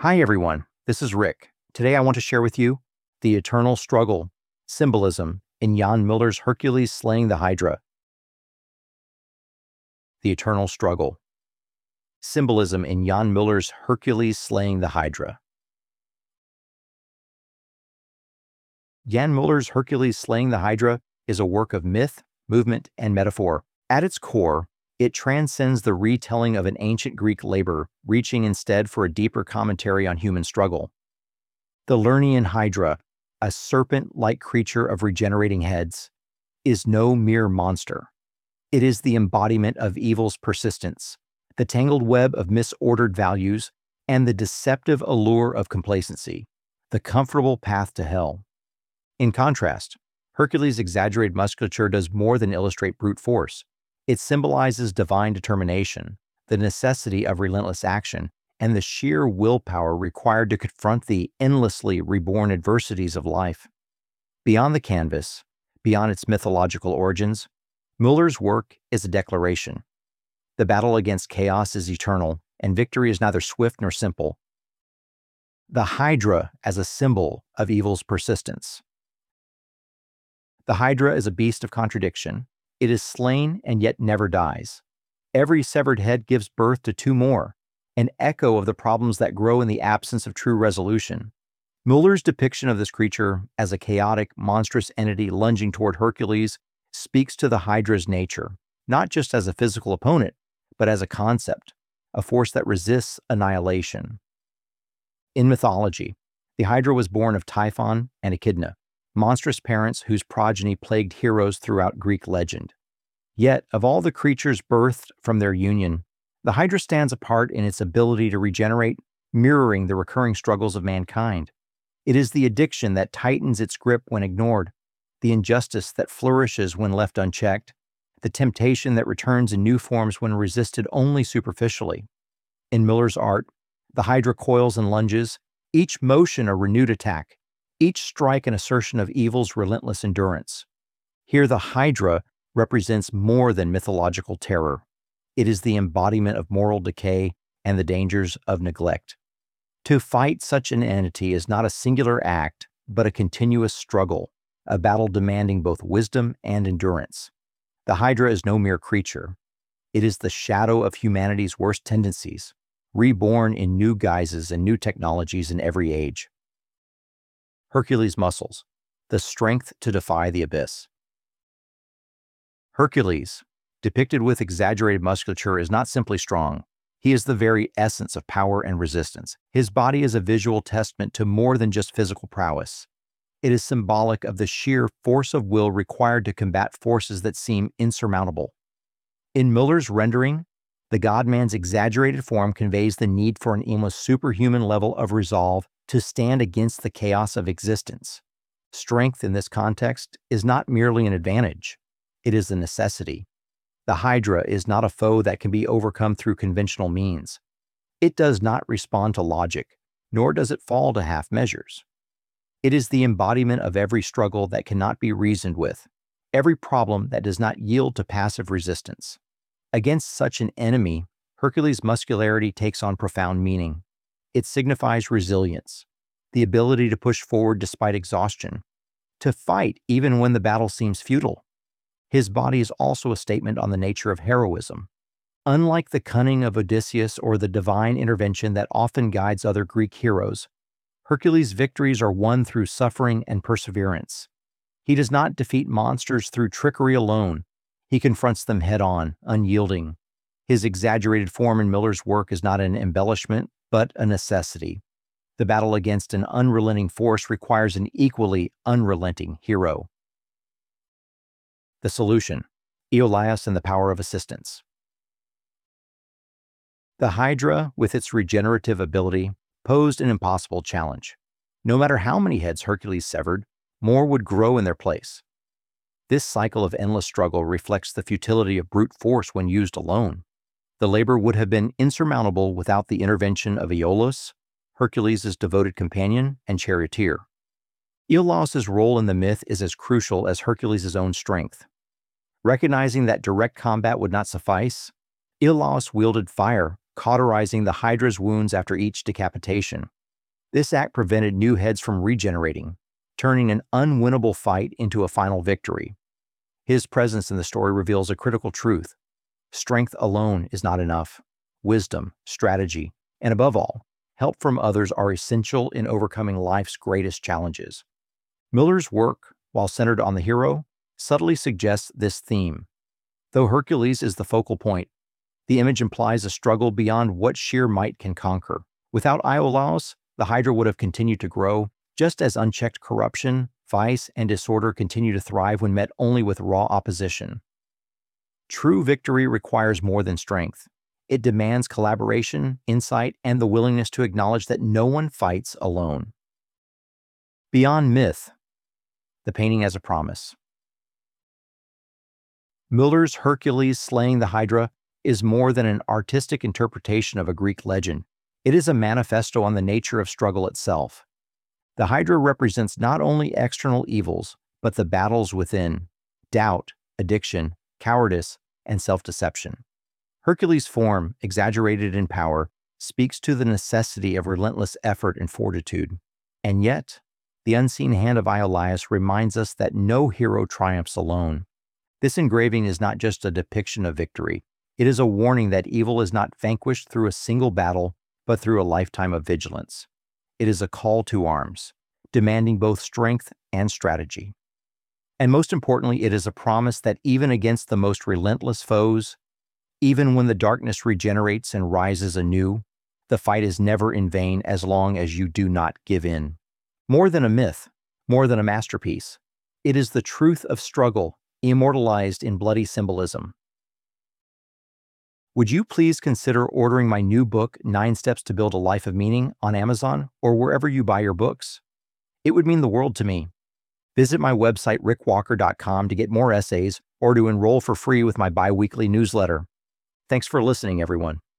Hi, everyone. This is Rick. Today, I want to share with you the eternal struggle, symbolism in Jan Muller's Hercules slaying the Hydra. The eternal struggle, symbolism in Jan Muller's Hercules slaying the Hydra. Jan Muller's Hercules slaying the Hydra is a work of myth, movement, and metaphor. At its core, it transcends the retelling of an ancient Greek labor, reaching instead for a deeper commentary on human struggle. The Lernaean Hydra, a serpent-like creature of regenerating heads, is no mere monster. It is the embodiment of evil's persistence, the tangled web of misordered values, and the deceptive allure of complacency, the comfortable path to hell. In contrast, Hercules' exaggerated musculature does more than illustrate brute force. It symbolizes divine determination, the necessity of relentless action, and the sheer willpower required to confront the endlessly reborn adversities of life. Beyond the canvas, beyond its mythological origins, Muller's work is a declaration. The battle against chaos is eternal, and victory is neither swift nor simple. The Hydra as a symbol of evil's persistence. The Hydra is a beast of contradiction. It is slain and yet never dies. Every severed head gives birth to two more, an echo of the problems that grow in the absence of true resolution. Muller's depiction of this creature as a chaotic, monstrous entity lunging toward Hercules speaks to the Hydra's nature, not just as a physical opponent, but as a concept, a force that resists annihilation. In mythology, the Hydra was born of Typhon and Echidna, monstrous parents whose progeny plagued heroes throughout Greek legend. Yet, of all the creatures birthed from their union, the Hydra stands apart in its ability to regenerate, mirroring the recurring struggles of mankind. It is the addiction that tightens its grip when ignored, the injustice that flourishes when left unchecked, the temptation that returns in new forms when resisted only superficially. In Muller's art, the Hydra coils and lunges, each motion a renewed attack, each strike an assertion of evil's relentless endurance. Here, the Hydra represents more than mythological terror. It is the embodiment of moral decay and the dangers of neglect. To fight such an entity is not a singular act, but a continuous struggle, a battle demanding both wisdom and endurance. The Hydra is no mere creature. It is the shadow of humanity's worst tendencies, reborn in new guises and new technologies in every age. Hercules' muscles, the strength to defy the abyss. Hercules, depicted with exaggerated musculature, is not simply strong. He is the very essence of power and resistance. His body is a visual testament to more than just physical prowess. It is symbolic of the sheer force of will required to combat forces that seem insurmountable. In Muller's rendering, the God-man's exaggerated form conveys the need for an almost superhuman level of resolve to stand against the chaos of existence. Strength in this context is not merely an advantage, it is a necessity. The Hydra is not a foe that can be overcome through conventional means. It does not respond to logic, nor does it fall to half measures. It is the embodiment of every struggle that cannot be reasoned with, every problem that does not yield to passive resistance. Against such an enemy, Hercules' muscularity takes on profound meaning. It signifies resilience, the ability to push forward despite exhaustion, to fight even when the battle seems futile. His body is also a statement on the nature of heroism. Unlike the cunning of Odysseus or the divine intervention that often guides other Greek heroes, Hercules' victories are won through suffering and perseverance. He does not defeat monsters through trickery alone. He confronts them head-on, unyielding. His exaggerated form in Muller's work is not an embellishment, but a necessity. The battle against an unrelenting force requires an equally unrelenting hero. The solution: Iolaus and the power of assistance. The Hydra, with its regenerative ability, posed an impossible challenge. No matter how many heads Hercules severed, more would grow in their place. This cycle of endless struggle reflects the futility of brute force when used alone. The labor would have been insurmountable without the intervention of Iolaus, Hercules' devoted companion and charioteer. Iolaus' role in the myth is as crucial as Hercules' own strength. Recognizing that direct combat would not suffice, Iolaus wielded fire, cauterizing the Hydra's wounds after each decapitation. This act prevented new heads from regenerating, turning an unwinnable fight into a final victory. His presence in the story reveals a critical truth. Strength alone is not enough. Wisdom, strategy, and above all, help from others are essential in overcoming life's greatest challenges. Miller's work, while centered on the hero, subtly suggests this theme. Though Hercules is the focal point, the image implies a struggle beyond what sheer might can conquer. Without Iolaus, the Hydra would have continued to grow, just as unchecked corruption, vice, and disorder continue to thrive when met only with raw opposition. True victory requires more than strength. It demands collaboration, insight, and the willingness to acknowledge that no one fights alone. Beyond myth, the painting as a promise. Miller's Hercules slaying the Hydra is more than an artistic interpretation of a Greek legend. It is a manifesto on the nature of struggle itself. The Hydra represents not only external evils, but the battles within: doubt, addiction, cowardice, and self-deception. Hercules' form, exaggerated in power, speaks to the necessity of relentless effort and fortitude. And yet, the unseen hand of Iolaus reminds us that no hero triumphs alone. This engraving is not just a depiction of victory. It is a warning that evil is not vanquished through a single battle, but through a lifetime of vigilance. It is a call to arms, demanding both strength and strategy. And most importantly, it is a promise that even against the most relentless foes, even when the darkness regenerates and rises anew, the fight is never in vain as long as you do not give in. More than a myth, more than a masterpiece, it is the truth of struggle immortalized in bloody symbolism. Would you please consider ordering my new book, 9 Steps to Build a Life of Meaning, on Amazon or wherever you buy your books? It would mean the world to me. Visit my website, rickwalker.com, to get more essays or to enroll for free with my bi-weekly newsletter. Thanks for listening, everyone.